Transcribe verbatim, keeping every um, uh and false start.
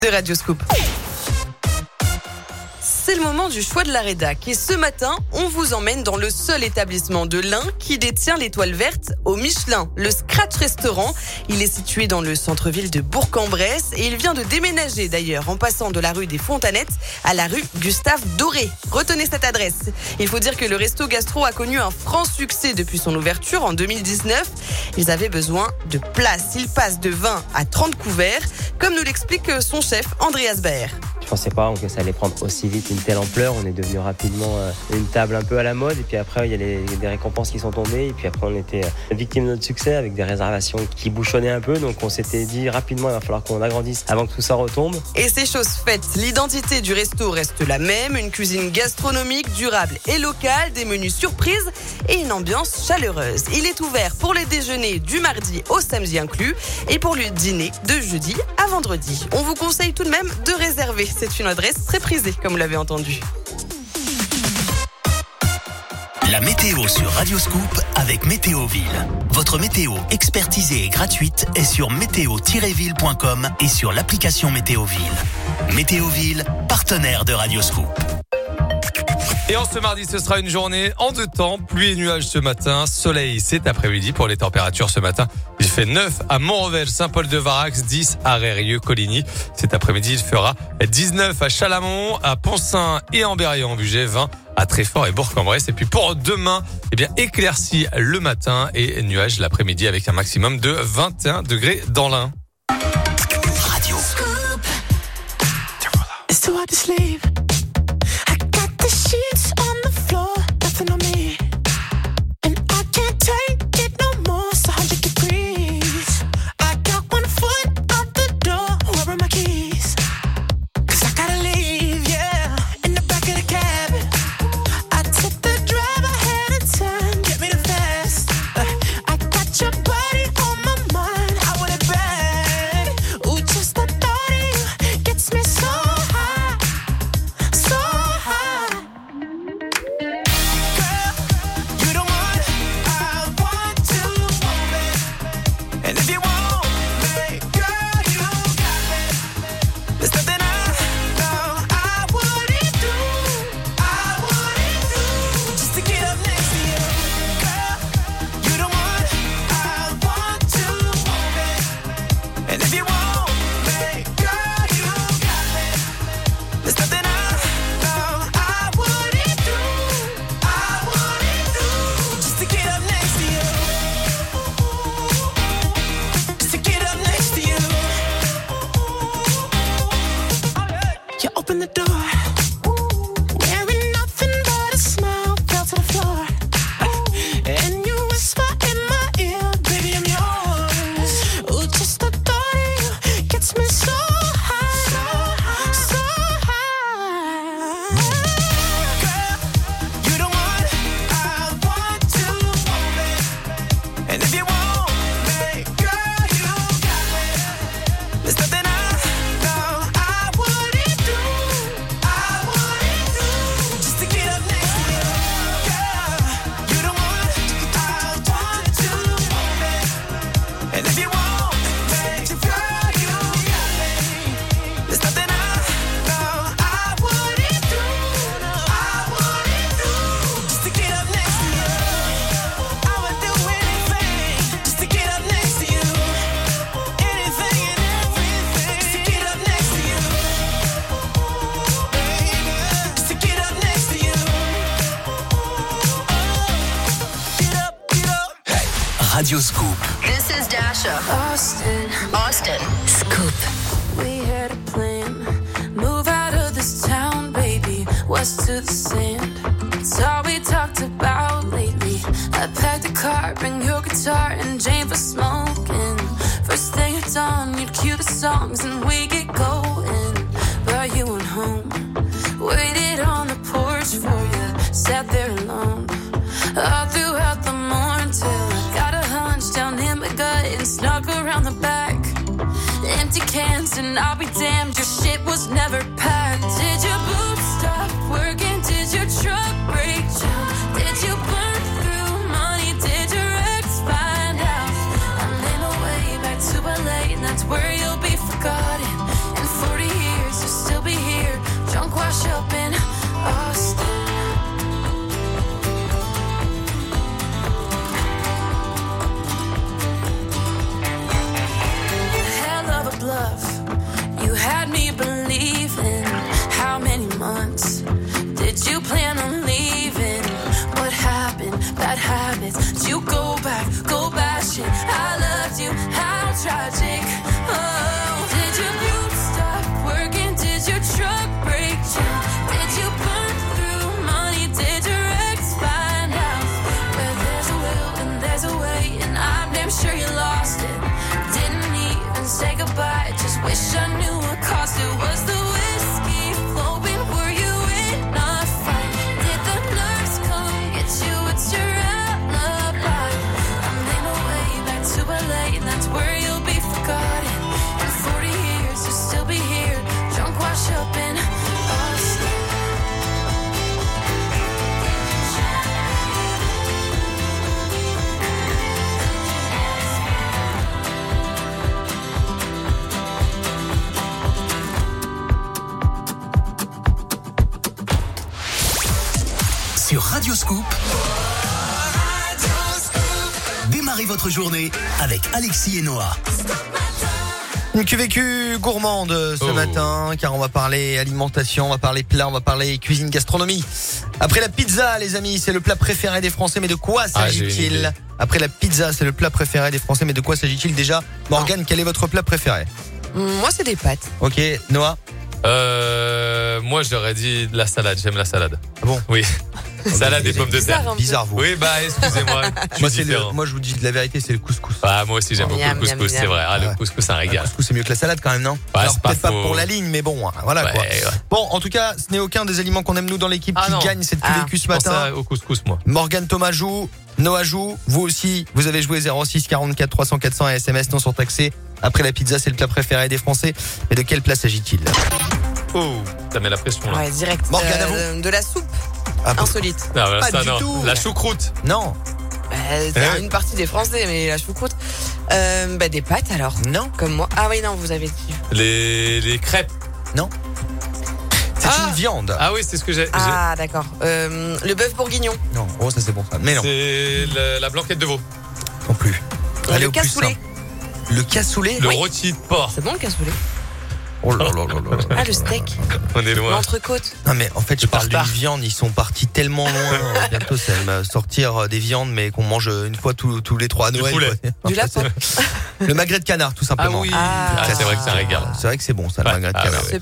de Radio Scoop. C'est le moment du choix de la rédac et ce matin, on vous emmène dans le seul établissement de l'Ain qui détient l'étoile verte au Michelin, le Scratch Restaurant. Il est situé dans le centre-ville de Bourg-en-Bresse et il vient de déménager d'ailleurs en passant de la rue des Fontanettes à la rue Gustave Doré. Retenez cette adresse. Il faut dire que le resto gastro a connu un franc succès depuis son ouverture en deux mille dix-neuf. Ils avaient besoin de place. Ils passent de vingt à trente couverts, comme nous l'explique son chef Andreas Baer. Je pensais pas que ça allait prendre aussi vite une telle ampleur. On est devenu rapidement une table un peu à la mode et puis après il y a les, des récompenses qui sont tombées et puis après on était victime de notre succès avec des réservations qui bouchonnaient un peu, donc on s'était dit rapidement il va falloir qu'on agrandisse avant que tout ça retombe. Et c'est chose faite. L'identité du resto reste la même, une cuisine gastronomique, durable et locale, des menus surprises et une ambiance chaleureuse. Il est ouvert pour les déjeuners du mardi au samedi inclus et pour le dîner de jeudi à vendredi. On vous conseille tout de même de réserver. C'est une adresse très prisée, comme vous l'avez entendu. La météo sur Radio Scoop avec Météoville. Votre météo expertisée et gratuite est sur météo tiret ville point com et sur l'application Météoville. Météoville, partenaire de Radio Scoop. Et en ce mardi, ce sera une journée en deux temps. Pluie et nuages ce matin, soleil cet après-midi. Pour les températures ce matin, il fait neuf à Montrevel, Saint-Paul-de-Varax, dix à Rérieux, Coligny. Cet après-midi, il fera dix-neuf à Chalamont, à Poncin et en Berry-en-Bugey, vingt à Treffort et Bourg-en-Bresse. Et puis pour demain, eh bien, éclairci le matin et nuages l'après-midi avec un maximum de vingt et un degrés dans l'Ain. Radio Scoop. It's too hard to sleep. I got the sheets on the floor, nothing on me. And I can't take it no more, it's one hundred degrees. I got one foot out the door, where are my keys? Cause I gotta leave, yeah, in the back of the cab. I took the drive ahead of time, get me the fast. Uh, I got your body on my mind, I want it bad. Ooh, just the thought of you gets me so high, so high. Girl, you the one I want to hold it. And if you want me, girl, you got me. There's nothing I know I wouldn't do, I wouldn't do, just to get up next to you. Girl, you the one I want to hold it. And if you want me, girl, you got me. There's nothing I know I wouldn't do, I wouldn't do, just to get up next to you. Just to get up next to you. You open the door, wearing nothing but a smile, fell to the floor. And you whisper in my ear, baby, I'm yours. Ooh, just the thought of you gets me so high, so high. Girl, you the one I want to hold it. And if you want me, girl, you got me. There's nothing I know I wouldn't do, I wouldn't do, just to get up next to you. Girl, you the one I want to hold it. And if you want me, girl, you got me. There's nothing I know I wouldn't do, I wouldn't do, just to get up next to you. I would do anything just to get up next to you. Anything and everything just to get up next to you. Baby, just to get up next to you. Get up, get up. Radio Scoop. This is Dasha. Austin, Austin. Scoop. We had a plan. Move out of this town, baby. West to the sand. It's all we talked about lately. I packed the car, bring your guitar and Jane for smoking. First thing at dawn, you'd cue the songs and we get going. But you went home, waited on the porch for you, sat there alone. All throughout the morning till I got a hunch down in my gut and snuck around the back. Empty cans and I'll be damned, your shit was never packed. Did your boots stop working? Did your truck break down? Did you burn through money? Did your ex find out? I made my way back to L A and that's where you'll be forgotten. And forty had me believing. How many months did you plan on leaving? What happened? Bad habits. Did you go back, go bashing? I loved you, how tragic. Oh, did your boot stop working? Did your truck break down? Did you burn through money? Did your ex find out? Where there's a will and there's a way, and I'm damn sure you lost it. Didn't even say goodbye, just wish I knew what cost it. Was the whiskey flowing? Were you in a fight? Did the nurse come get you? It's your alibi. I'm in a way back to L A, and that's where you'll be forgotten. In forty years, you'll still be here, drunk, wash up in us. Sur Radio Scoop, démarrez votre journée avec Alexis et Noah. Une Q V Q gourmande ce Oh. matin, car on va parler alimentation, on va parler plat, on va parler cuisine gastronomie. Après la pizza, les amis, c'est le plat préféré des Français, mais de quoi Ah, j'ai une s'agit-il? idée. Après la pizza, c'est le plat préféré des Français, mais de quoi s'agit-il déjà? Morgane, quel est votre plat préféré? Moi, c'est des pâtes. Ok, Noah? Euh, moi, j'aurais dit de la salade. J'aime la salade. Ah bon? Oui. Salade et C'est pommes de bizarre, terre. un peu. Bizarre, vous. Oui, bah, excusez-moi. Je suis Moi, c'est le, différent. moi, je vous dis de la vérité, c'est le couscous. Ah, moi aussi, j'aime beaucoup Miam, le couscous, miam, c'est miam. vrai. Ah, Ouais. le couscous, c'est un Le régal. couscous, c'est mieux que la salade quand même, non? Alors, c'est pas peut-être pas faux. pour la ligne, mais bon, hein, voilà Ouais, quoi. ouais. Bon, en tout cas, ce n'est aucun des aliments qu'on aime nous dans l'équipe Ah, qui non. gagne cette Q V Q Ah, ce Je pense matin. à- au couscous, moi. Morgane Thomas joue, Noah joue, vous aussi, vous avez joué zéro six quarante-quatre trois cents quatre cents et S M S non surtaxé. Après la pizza, c'est le plat préféré des Français. Mais de quel plat s'agit-il? Oh, ça met la pression, là. Ouais, direct. Morgane, à Euh, de la soupe Ah, bon. insolite. Ah, voilà, Pas ça, du non. tout. La choucroute. Non, Bah, c'est Eh. une partie des Français, mais la choucroute. Euh, bah, des pâtes alors. non, Comme moi. Ah oui, non, vous avez dit. Les, les crêpes. non. C'est Ah. une viande. Ah oui, c'est ce que j'ai. j'ai- Ah, d'accord. Euh, le bœuf bourguignon. Non, oh ça c'est bon ça. Mais non, C'est le- la blanquette de veau. non plus. Allez le au plus cassoulet. simple. Le cassoulet. Le Oui. rôti de porc. C'est bon le cassoulet. Oh là là là là là. Ah, le steak. On est loin. L'entrecôte. Non mais en fait je Le parle d'une tartare. viande, ils sont partis tellement loin. Bientôt ça va sortir des viandes mais qu'on mange une fois tous, tous les trois à Du Noël. poulet. quoi. Du lapin. Le magret de canard tout Ah simplement. oui. Ah. Ah, c'est vrai que c'est un régal. C'est vrai que c'est bon ça, le Ouais. magret de Ah, canard. ouais, ouais. C'est